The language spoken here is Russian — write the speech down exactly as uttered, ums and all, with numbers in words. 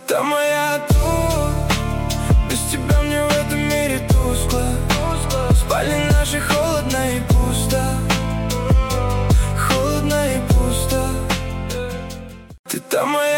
та моя тут. Без тебя мне в этом мире тускло. В спальне нашей холодно и пусто. Холодно и пусто. Ты та моя